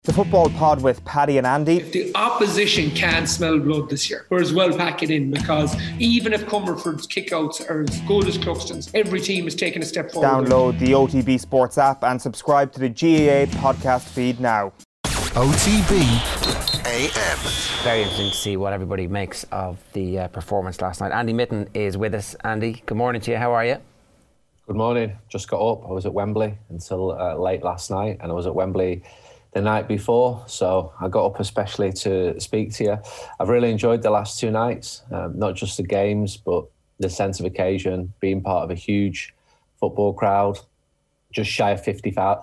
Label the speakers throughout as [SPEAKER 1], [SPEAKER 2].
[SPEAKER 1] The Football Pod with Paddy and Andy.
[SPEAKER 2] If the opposition can't smell blood this year, we're as well pack it in, because even if Cumberford's kickouts are as good as Cluxton's, every team is taking a step forward.
[SPEAKER 1] Download the OTB Sports app and subscribe to the GAA podcast feed now.
[SPEAKER 3] OTB AM.
[SPEAKER 4] Very interesting to see what everybody makes of the performance last night. Andy Mitten is with us. Andy, good morning to you. How are you?
[SPEAKER 5] Good morning. Just got up. I was at Wembley until late last night, and I was at Wembley the night before, so I got up especially to speak to you. I've really enjoyed the last two nights, not just the games, but the sense of occasion, being part of a huge football crowd, just shy of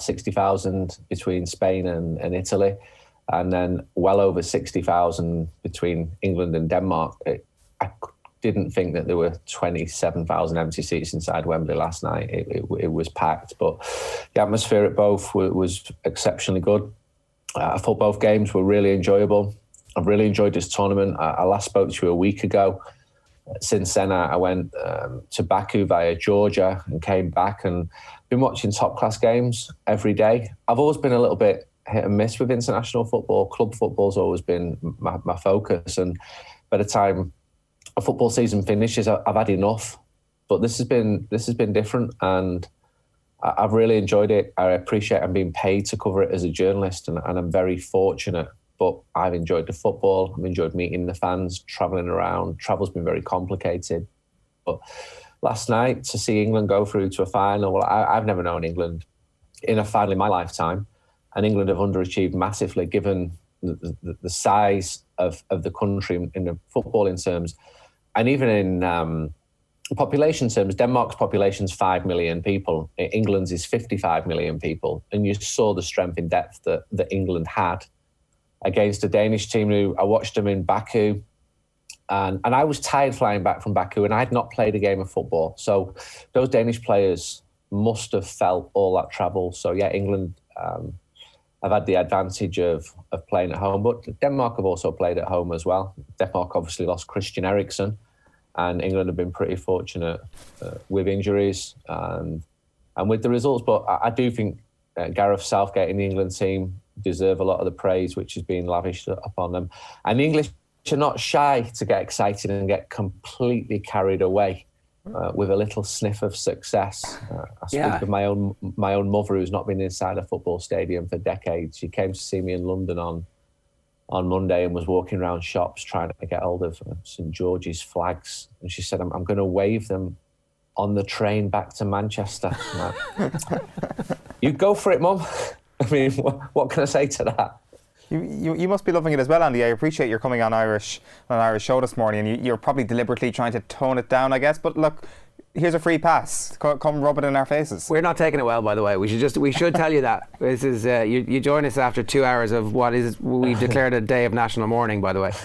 [SPEAKER 5] 60,000 between Spain and Italy, and then well over 60,000 between England and Denmark. I didn't think that there were 27,000 empty seats inside Wembley last night. It was packed, but the atmosphere at both was exceptionally good. I thought both games were really enjoyable. I've really enjoyed this tournament. I last spoke to you a week ago. Since then, I went to Baku via Georgia and came back and been watching top-class games every day. I've always been a little bit hit and miss with international football. Club football's always been my focus, and by the time a football season finishes, I've had enough. But this has been different, and I've really enjoyed it. I appreciate I'm being paid to cover it as a journalist, and I'm very fortunate. But I've enjoyed the football. I've enjoyed meeting the fans, travelling around. Travel's been very complicated. But last night, to see England go through to a final, well, I've never known England in a final in my lifetime. And England have underachieved massively, given the size of the country in the footballing terms. And even in population terms, Denmark's population is 5 million people. England's is 55 million people. And you saw the strength in depth that England had against a Danish team who I watched them in Baku. And I was tired flying back from Baku, and I had not played a game of football. So those Danish players must have felt all that travel. So yeah, England have had the advantage of playing at home, but Denmark have also played at home as well. Denmark obviously lost Christian Eriksen, and England have been pretty fortunate with injuries and with the results. But I do think Gareth Southgate and the England team deserve a lot of the praise which is being lavished upon them. And the English are not shy to get excited and get completely carried away with a little sniff of success. I speak of my own mother, who's not been inside a football stadium for decades. She came to see me in London on Monday and was walking around shops trying to get hold of St George's flags. And she said, I'm going to wave them on the train back to Manchester. You go for it, Mum. I mean, what can I say to that?
[SPEAKER 1] You must be loving it as well, Andy. I appreciate your coming on an Irish show this morning, and you're probably deliberately trying to tone it down, I guess. But look, here's a free pass. Come rub it in our faces.
[SPEAKER 4] We're not taking it well, by the way. We should tell you that. This is you join us after 2 hours of what we've declared a day of national mourning, by the way.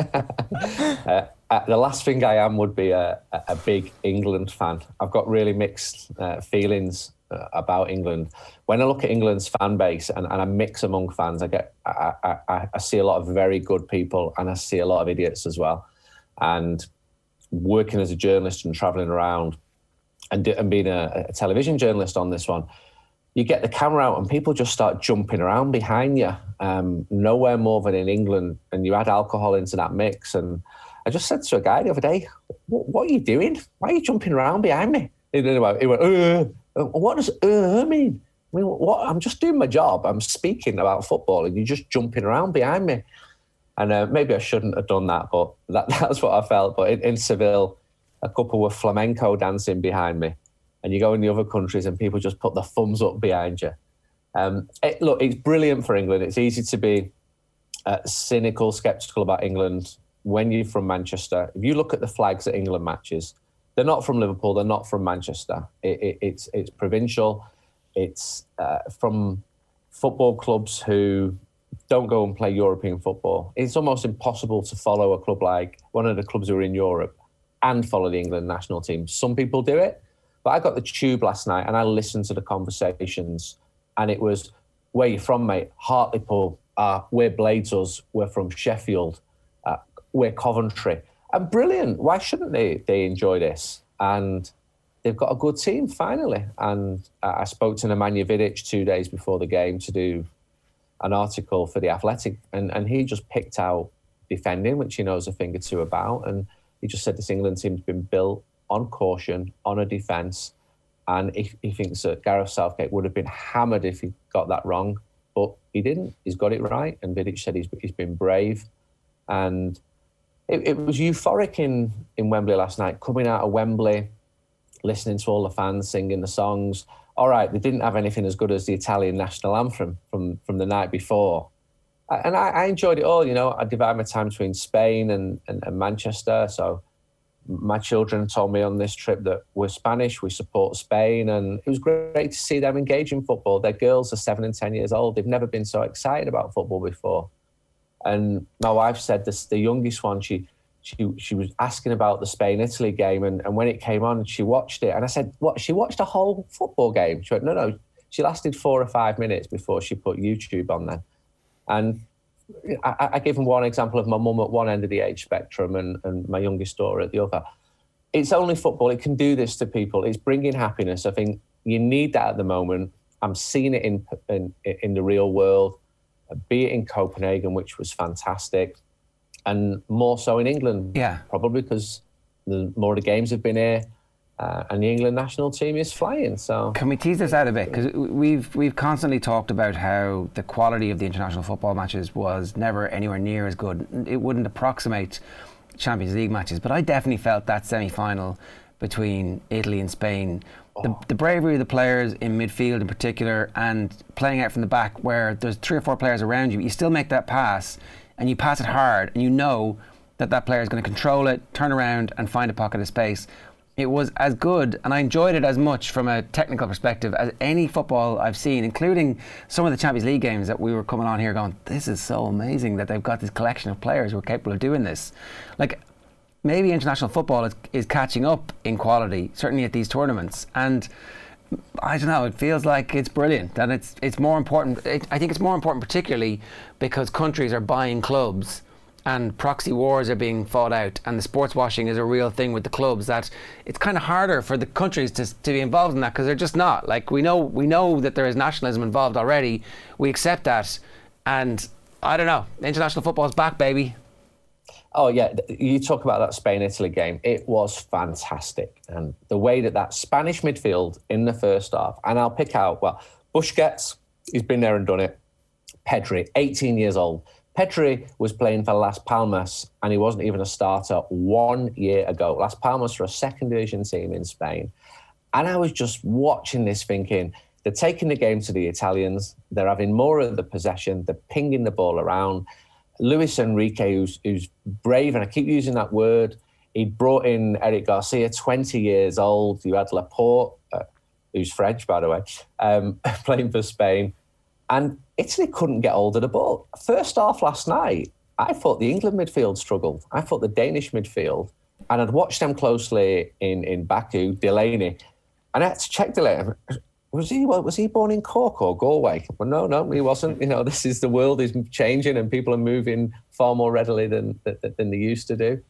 [SPEAKER 5] The last thing I am would be a big England fan. I've got really mixed feelings about England. When I look at England's fan base and I mix among fans, I see a lot of very good people, and I see a lot of idiots as well. And working as a journalist and travelling around and being a television journalist on this one, you get the camera out and people just start jumping around behind you, nowhere more than in England, and you add alcohol into that mix. And I just said to a guy the other day, what are you doing? Why are you jumping around behind me? He went, what does mean? I mean, what? I'm just doing my job. I'm speaking about football and you're just jumping around behind me. And maybe I shouldn't have done that, but that's what I felt. But in Seville, a couple were flamenco dancing behind me. And you go in the other countries and people just put the thumbs up behind you. Look, it's brilliant for England. It's easy to be cynical, sceptical about England when you're from Manchester. If you look at the flags at England matches, they're not from Liverpool, they're not from Manchester. It's provincial. It's from football clubs who don't go and play European football. It's almost impossible to follow a club like one of the clubs who are in Europe and follow the England national team. Some people do it, but I got the tube last night and I listened to the conversations, and it was, where you from, mate? Hartlepool. We're Bladesers. We're from Sheffield. We're Coventry. And brilliant. Why shouldn't they enjoy this? And they've got a good team finally. And I spoke to Nemanja Vidic 2 days before the game to do an article for The Athletic, and he just picked out defending, which he knows a thing or two about, and he just said this England team's been built on caution, on a defence, and he thinks that Gareth Southgate would have been hammered if he got that wrong, but he didn't. He's got it right, and Vidic said he's been brave, and it was euphoric in Wembley last night, coming out of Wembley, listening to all the fans singing the songs. All right, they didn't have anything as good as the Italian national anthem from the night before. And I enjoyed it all, you know. I divide my time between Spain and Manchester. So my children told me on this trip that we're Spanish, we support Spain. And it was great to see them engage in football. Their girls are 7 and 10 years old. They've never been so excited about football before. And my wife said this, the youngest one, she was asking about the Spain-Italy game, and when it came on, she watched it. And I said, what, she watched a whole football game? She went, no. She lasted 4 or 5 minutes before she put YouTube on then. And I gave them one example of my mum at one end of the age spectrum and my youngest daughter at the other. It's only football. It can do this to people. It's bringing happiness. I think you need that at the moment. I'm seeing it in the real world, be it in Copenhagen, which was fantastic, and more so in England.
[SPEAKER 4] Yeah.
[SPEAKER 5] Probably because more of the games have been here, and the England national team is flying. So
[SPEAKER 4] can we tease this out a bit? Because we've constantly talked about how the quality of the international football matches was never anywhere near as good. It wouldn't approximate Champions League matches, but I definitely felt that semi-final between Italy and Spain. The bravery of the players in midfield in particular, and playing out from the back where there's 3 or 4 players around you, you still make that pass and you pass it hard and you know that player is going to control it, turn around and find a pocket of space. It was as good, and I enjoyed it as much from a technical perspective as any football I've seen, including some of the Champions League games that we were coming on here going, this is so amazing that they've got this collection of players who are capable of doing this. Like, maybe international football is catching up in quality, certainly at these tournaments. And I don't know, it feels like it's brilliant. And it's more important. I think it's more important particularly because countries are buying clubs and proxy wars are being fought out, and the sports washing is a real thing with the clubs, that it's kind of harder for the countries to be involved in that, because they're just not. Like, we know that there is nationalism involved already. We accept that. And I don't know, international football's back, baby.
[SPEAKER 5] Oh, yeah. You talk about that Spain-Italy game. It was fantastic. And the way that Spanish midfield in the first half, and I'll pick out, Busquets, he's been there and done it. Pedri, 18 years old. Pedri was playing for Las Palmas, and he wasn't even a starter 1 year ago. Las Palmas are a second division team in Spain. And I was just watching this thinking, they're taking the game to the Italians. They're having more of the possession. They're pinging the ball around. Luis Enrique, who's brave, and I keep using that word, he brought in Eric Garcia, 20 years old. You had Laporte, who's French, by the way, playing for Spain. And Italy couldn't get hold of the ball. First half last night, I thought the England midfield struggled. I thought the Danish midfield, and I'd watched them closely in Baku, Delaney, and I had to check Delaney. Was he born in Cork or Galway? Well, no, he wasn't. You know, the world is changing and people are moving far more readily than they used to do.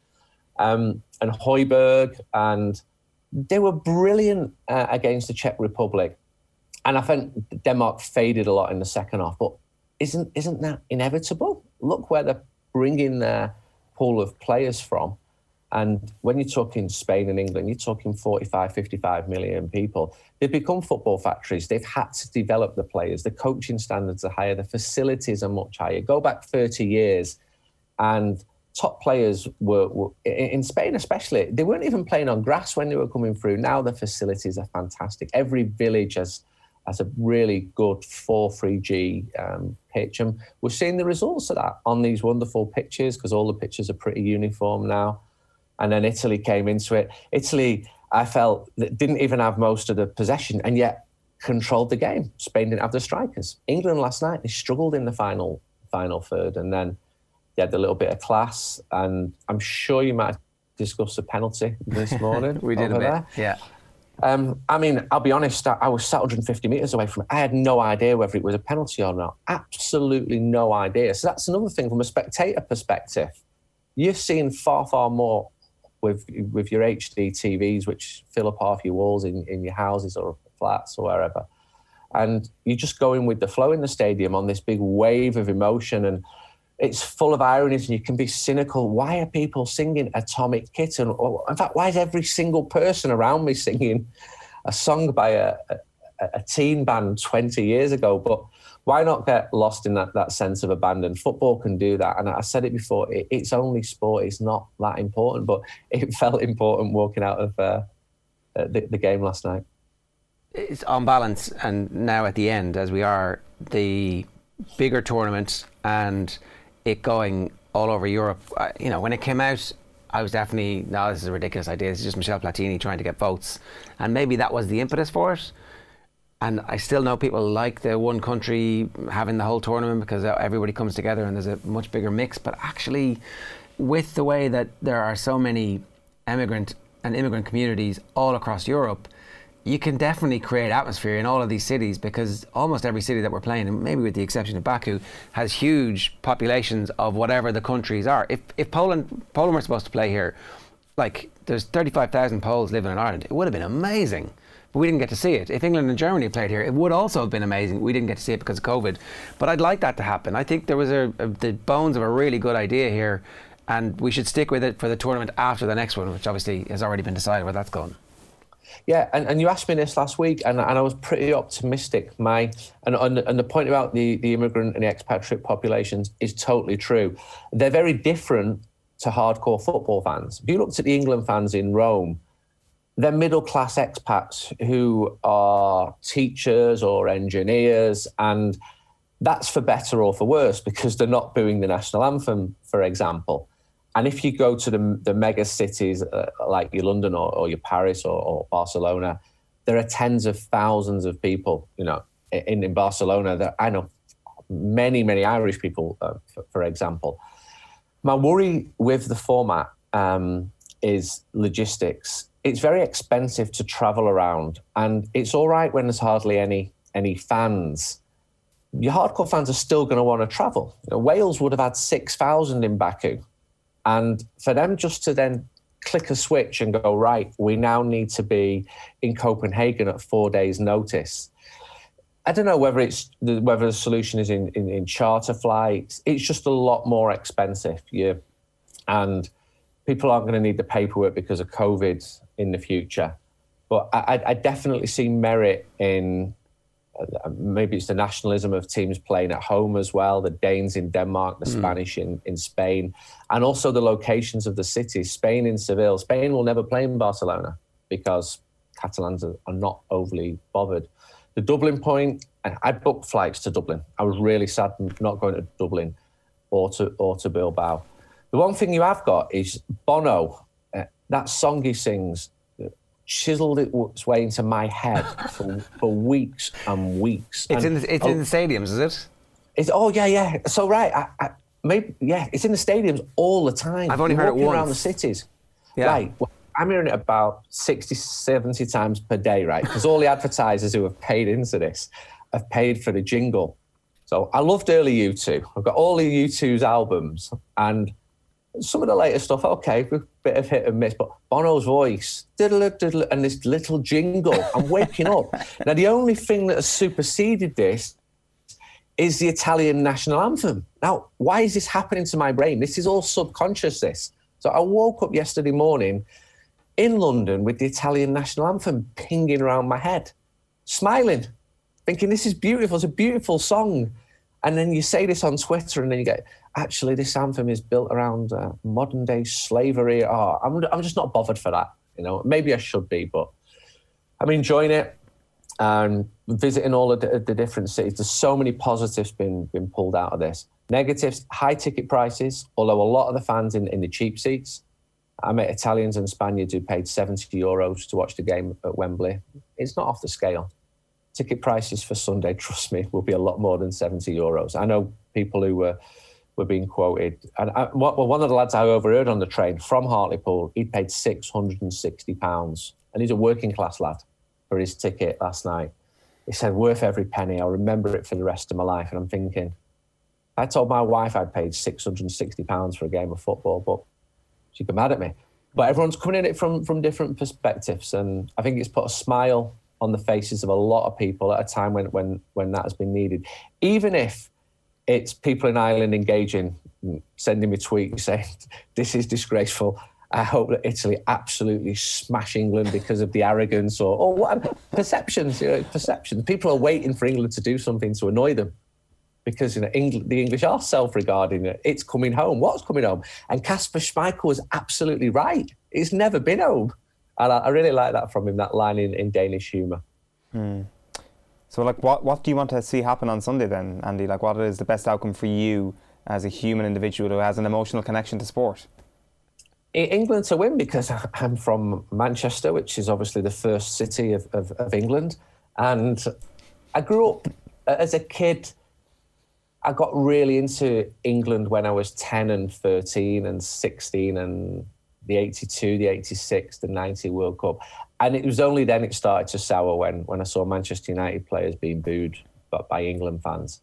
[SPEAKER 5] And Højbjerg, and they were brilliant against the Czech Republic. And I think Denmark faded a lot in the second half. But isn't that inevitable? Look where they're bringing their pool of players from. And when you're talking Spain and England, you're talking 45, 55 million people. They've become football factories. They've had to develop the players. The coaching standards are higher. The facilities are much higher. Go back 30 years and top players were in Spain especially, they weren't even playing on grass when they were coming through. Now the facilities are fantastic. Every village has a really good 4-3G pitch. And we're seeing the results of that on these wonderful pitches, because all the pitches are pretty uniform now. And then Italy came into it. Italy, I felt, didn't even have most of the possession and yet controlled the game. Spain didn't have the strikers. England last night, they struggled in the final third, and then they had a little bit of class. And I'm sure you might have discussed the penalty this morning.
[SPEAKER 4] We did a bit, there. Yeah.
[SPEAKER 5] I mean, I'll be honest, I was sat 150 metres away from it. I had no idea whether it was a penalty or not. Absolutely no idea. So that's another thing from a spectator perspective. You're seeing far, far more with your HD TVs, which fill up half your walls in your houses or flats or wherever. And you just go in with the flow in the stadium on this big wave of emotion, and it's full of ironies, and you can be cynical. Why are people singing Atomic Kitten? Or, in fact, why is every single person around me singing a song by a teen band 20 years ago? But why not get lost in that sense of abandon? Football can do that. And I said it before, it's only sport. It's not that important, but it felt important walking out of the game last night.
[SPEAKER 4] It's on balance, and now at the end, as we are, the bigger tournament and it going all over Europe. When it came out, I was definitely, no, this is a ridiculous idea. This is just Michel Platini trying to get votes. And maybe that was the impetus for it. And I still know people like the one country having the whole tournament because everybody comes together and there's a much bigger mix. But actually, with the way that there are so many immigrant communities all across Europe, you can definitely create atmosphere in all of these cities, because almost every city that we're playing, and maybe with the exception of Baku, has huge populations of whatever the countries are. If Poland were supposed to play here, like there's 35,000 Poles living in Ireland, it would have been amazing. But we didn't get to see it. If England and Germany played here, it would also have been amazing. We didn't get to see it because of COVID. But I'd like that to happen. I think there was the bones of a really good idea here, and we should stick with it for the tournament after the next one, which obviously has already been decided where that's going.
[SPEAKER 5] Yeah, and you asked me this last week, and I was pretty optimistic. And the point about the immigrant and the expatriate populations is totally true. They're very different to hardcore football fans. If you looked at the England fans in Rome, they're middle-class expats who are teachers or engineers, and that's for better or for worse, because they're not booing the national anthem, for example. And if you go to the mega cities like your London or your Paris or Barcelona, there are tens of thousands of people. In Barcelona, I know many, many Irish people, for example. My worry with the format is logistics. It's very expensive to travel around, and it's all right when there's hardly any fans. Your hardcore fans are still going to want to travel. Wales would have had 6,000 in Baku. And for them just to then click a switch and go, right, we now need to be in Copenhagen at 4 days' notice. I don't know whether the solution is in charter flights. It's just a lot more expensive. And people aren't going to need the paperwork because of COVID in the future. But I definitely see merit in, maybe it's the nationalism of teams playing at home as well, the Danes in Denmark, the Spanish in Spain, and also the locations of the cities. Spain in Seville. Spain will never play in Barcelona because Catalans are not overly bothered. The Dublin point, I booked flights to Dublin. I was really sad not going to Dublin or to Bilbao. The one thing you have got is Bono, that song he sings, chiseled its way into my head for weeks and weeks.
[SPEAKER 4] It's in the stadiums, is it?
[SPEAKER 5] Yeah. So right, it's in the stadiums all the time.
[SPEAKER 4] I've only heard it once.
[SPEAKER 5] Around the cities.
[SPEAKER 4] Yeah.
[SPEAKER 5] Right. Well, I'm hearing it about 60, 70 times per day, right? Because all the advertisers who have paid into this have paid for the jingle. So I loved early U2. I've got all the U2's albums, and some of the later stuff, okay, with a bit of hit and miss, but Bono's voice, diddle, and this little jingle, I'm waking up. Now, the only thing that has superseded this is the Italian national anthem. Now, why is this happening to my brain? This is all subconscious, this. So I woke up yesterday morning in London with the Italian national anthem pinging around my head, smiling, thinking this is beautiful, it's a beautiful song. And then you say this on Twitter, and then you get, actually, this anthem is built around modern day slavery. Oh, I'm just not bothered for that. Maybe I should be, but I'm enjoying it and visiting all of the different cities. There's so many positives been pulled out of this. Negatives, high ticket prices, although a lot of the fans in the cheap seats. I met Italians and Spaniards who paid €70 to watch the game at Wembley. It's not off the scale. Ticket prices for Sunday, trust me, will be a lot more than €70. I know people who were being quoted. And one of the lads I overheard on the train from Hartlepool, he paid £660. And he's a working class lad for his ticket last night. He said, worth every penny. I'll remember it for the rest of my life. And I'm thinking, I told my wife I'd paid £660 for a game of football, but she'd be mad at me. But everyone's coming at it from different perspectives. And I think it's put a smile on the faces of a lot of people at a time when that has been needed. Even if it's people in Ireland engaging, sending me tweets saying, this is disgraceful. I hope that Italy absolutely smash England because of the arrogance or what perceptions. Perceptions. People are waiting for England to do something to annoy them because the English are self-regarding. It's coming home. What's coming home? And Kasper Schmeichel was absolutely right. It's never been home. And I really like that from him, that line in Danish humour.
[SPEAKER 1] So, like, what do you want to see happen on Sunday then, Andy? Like, what is the best outcome for you as a human individual who has an emotional connection to sport?
[SPEAKER 5] England to win, because I'm from Manchester, which is obviously the first city of England. And I grew up as a kid. I got really into England when I was 10 and 13 and 16 and the 82, the 86, the 90 World Cup. And it was only then it started to sour when I saw Manchester United players being booed by England fans.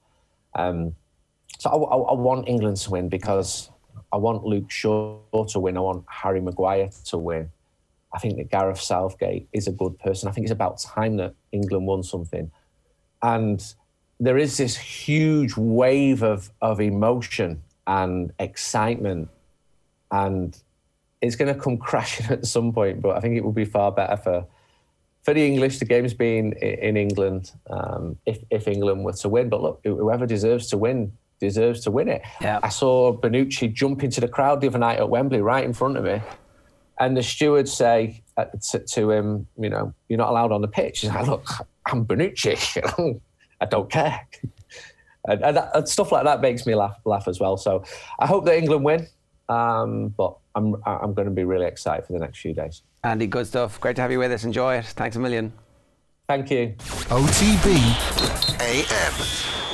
[SPEAKER 5] So I want England to win because I want Luke Shaw to win. I want Harry Maguire to win. I think that Gareth Southgate is a good person. I think it's about time that England won something. And there is this huge wave of emotion and excitement, and it's going to come crashing at some point, but I think it would be far better for the English, the games being in England, if England were to win. But look, whoever deserves to win it.
[SPEAKER 4] Yeah.
[SPEAKER 5] I saw Bonucci jump into the crowd the other night at Wembley right in front of me, and the stewards say to him, you know, you're not allowed on the pitch. He's like, look, I'm Bonucci. I don't care. and stuff like that makes me laugh as well. So I hope that England win, but I'm going to be really excited for the next few days.
[SPEAKER 4] Andy, good stuff. Great to have you with us. Enjoy it. Thanks a million.
[SPEAKER 5] Thank you.
[SPEAKER 3] OTB AM.